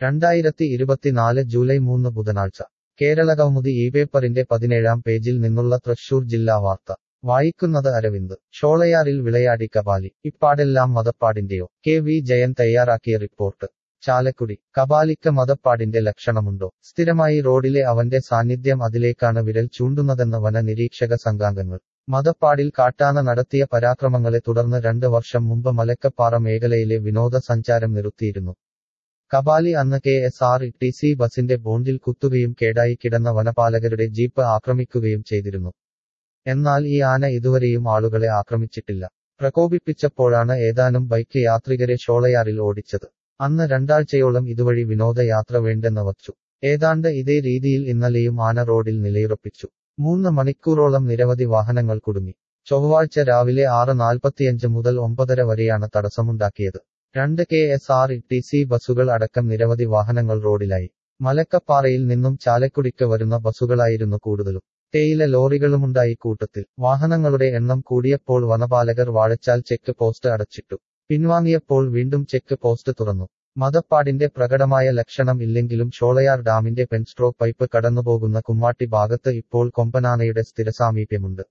2024 July 3 ബുധനാഴ്ച കേരളകൗമുദി ഈ പേപ്പറിന്റെ 17-ാം പേജിൽ നിന്നുള്ള തൃശൂർ ജില്ലാ വാർത്ത വായിക്കുന്നത് അരവിന്ദ്. ഷോളയാറിൽ വിളയാടി കപാലി. ഇപ്പാടെല്ലാം മദപ്പാടിന്റെയോ? കെ വി ജയൻ തയ്യാറാക്കിയ റിപ്പോർട്ട്. ചാലക്കുടി. കപാലിക്ക് മദപ്പാടിന്റെ ലക്ഷണമുണ്ടോ? സ്ഥിരമായി റോഡിലെ അവന്റെ സാന്നിധ്യം അതിലേക്കാണ് വിരൽ ചൂണ്ടുന്നതെന്ന് വന നിരീക്ഷക സംഘാംഗങ്ങൾ. മദപ്പാടിൽ കാട്ടാന നടത്തിയ പരാക്രമങ്ങളെ തുടർന്ന് 2 വർഷം മുമ്പ് മലക്കപ്പാറ മേഖലയിലെ വിനോദസഞ്ചാരം നിർത്തിയിരുന്നു. കപാലി അന്ന് KSRTC ബസിന്റെ ബോണ്ടിൽ കുത്തുകയും കേടായി കിടന്ന വനപാലകരുടെ ജീപ്പ് ആക്രമിക്കുകയും ചെയ്തിരുന്നു. എന്നാൽ ഈ ആന ഇതുവരെയും ആളുകളെ ആക്രമിച്ചിട്ടില്ല. പ്രകോപിപ്പിച്ചപ്പോഴാണ് ഏതാനും ബൈക്ക് യാത്രികരെ ഷോളയാറിൽ ഓടിച്ചത്. അന്ന് 2 ആഴ്ചയോളം ഇതുവഴി വിനോദയാത്ര വേണ്ടെന്ന് വച്ചു. ഏതാണ്ട് ഇതേ രീതിയിൽ ഇന്നലെയും ആന റോഡിൽ നിലയുറപ്പിച്ചു. 3 മണിക്കൂറോളം നിരവധി വാഹനങ്ങൾ കുടുങ്ങി. ചൊവ്വാഴ്ച രാവിലെ 6:45 മുതൽ 9:30 വരെയാണ് തടസ്സമുണ്ടാക്കിയത്. 2 KSRTC ബസുകൾ അടക്കം നിരവധി വാഹനങ്ങൾ റോഡിലായി. മലക്കപ്പാറയിൽ നിന്നും ചാലക്കുടിക്ക് വരുന്ന ബസുകളായിരുന്നു കൂടുതലും. തേയില ലോറികളുമുണ്ടായി കൂട്ടത്തിൽ. വാഹനങ്ങളുടെ എണ്ണം കൂടിയപ്പോൾ വനപാലകർ വാഴച്ചാൽ ചെക്ക് പോസ്റ്റ് അടച്ചിട്ടു. പിൻവാങ്ങിയപ്പോൾ വീണ്ടും ചെക്ക് പോസ്റ്റ് തുറന്നു. മദപ്പാടിന്റെ പ്രകടമായ ലക്ഷണം ഇല്ലെങ്കിലും ഷോളയാർ ഡാമിന്റെ പെൻസ്ട്രോക്ക് പൈപ്പ് കടന്നുപോകുന്ന കുമ്മാട്ടി ഭാഗത്ത് ഇപ്പോൾ കൊമ്പനാനയുടെ സ്ഥിരസാമീപ്യമുണ്ട്.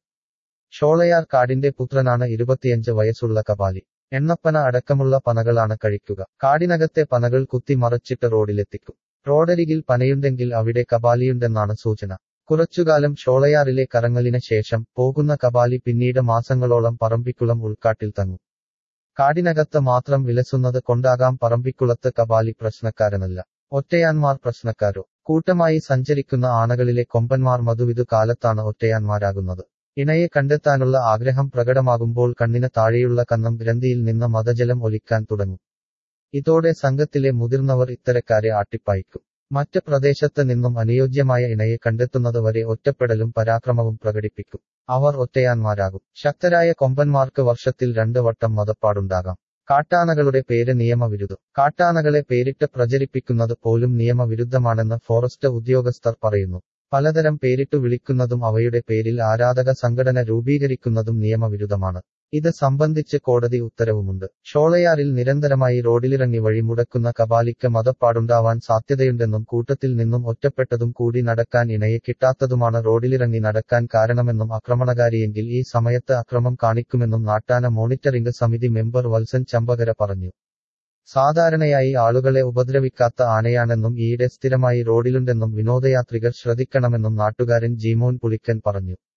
ഷോളയാർ കാടിന്റെ പുത്രനാണ് 25 വയസ്സുള്ള കപാലി. എണ്ണപ്പന അടക്കമുള്ള പനകളാണ് കഴിക്കുക. കാടിനകത്തെ പനകൾ കുത്തി മറച്ചിട്ട് റോഡിലെത്തിക്കും. റോഡരികിൽ പനയുണ്ടെങ്കിൽ അവിടെ കപാലിയുണ്ടെന്നാണ് സൂചന. കുറച്ചുകാലം ഷോളയാറിലെ കറങ്ങലിന് ശേഷം പോകുന്ന കപാലി പിന്നീട് മാസങ്ങളോളം പറമ്പിക്കുളം ഉൾക്കാട്ടിൽ തങ്ങും. കാടിനകത്ത് മാത്രം വിലസുന്നത് കൊണ്ടാകാം പറമ്പിക്കുളത്ത് കപാലി പ്രശ്നക്കാരനല്ല. ഒറ്റയാന്മാർ പ്രശ്നക്കാരോ? കൂട്ടമായി സഞ്ചരിക്കുന്ന ആനകളിലെ കൊമ്പന്മാർ മധുവിധു കാലത്താണ് ഒറ്റയാന്മാരാകുന്നത്. ഇണയെ കണ്ടെത്താനുള്ള ആഗ്രഹം പ്രകടമാകുമ്പോൾ കണ്ണിന് താഴെയുള്ള കന്നം ഗ്രന്ഥിയിൽ നിന്ന് മദജലം ഒലിക്കാൻ തുടങ്ങും. ഇതോടെ സംഘത്തിലെ മുതിർന്നവർ ഇത്തരക്കാരെ ആട്ടിപ്പായിക്കും. മറ്റ് പ്രദേശത്ത് നിന്നും അനുയോജ്യമായ ഇണയെ കണ്ടെത്തുന്നത് വരെ ഒറ്റപ്പെടലും പരാക്രമവും പ്രകടിപ്പിക്കും. അവർ ഒറ്റയാന്മാരാകും. ശക്തരായ കൊമ്പന്മാർക്ക് വർഷത്തിൽ 2 വട്ടം മദപ്പാടുണ്ടാകാം. കാട്ടാനകളുടെ പേര് നിയമവിരുദ്ധം. കാട്ടാനകളെ പേരിട്ട് പ്രചരിപ്പിക്കുന്നത് പോലും നിയമവിരുദ്ധമാണെന്ന് ഫോറസ്റ്റ് ഉദ്യോഗസ്ഥർ പറയുന്നു. പലതരം പേരിട്ടു വിളിക്കുന്നതും അവയുടെ പേരിൽ ആരാധക സംഘടന രൂപീകരിക്കുന്നതും നിയമവിരുദ്ധമാണ്. ഇത് സംബന്ധിച്ച് കോടതി ഉത്തരവുമുണ്ട്. ഷോളയാറിൽ നിരന്തരമായി റോഡിലിറങ്ങി വഴിമുടക്കുന്ന കപാലിക്ക് മദപ്പാടുണ്ടാവാൻ സാധ്യതയുണ്ടെന്നും കൂട്ടത്തിൽ നിന്നും ഒറ്റപ്പെട്ടതും കൂടി നടക്കാൻ ഇണയെ കിട്ടാത്തതുമാണ് റോഡിലിറങ്ങി നടക്കാൻ കാരണമെന്നും ആക്രമണകാരിയെങ്കിൽ ഈ സമയത്ത് അക്രമം കാണിക്കുമെന്നും നാട്ടാന മോണിറ്ററിംഗ് സമിതി മെമ്പർ വത്സൻ ചമ്പകര പറഞ്ഞു. സാധാരണയായി ആളുകളെ ഉപദ്രവിക്കാത്ത ആനയാണെന്നും ഈയിടെ സ്ഥിരമായി റോഡിലുണ്ടെന്നും വിനോദയാത്രികർ ശ്രദ്ധിക്കണമെന്നും നാട്ടുകാരൻ ജീമോൻ പുളിക്കൻ പറഞ്ഞു.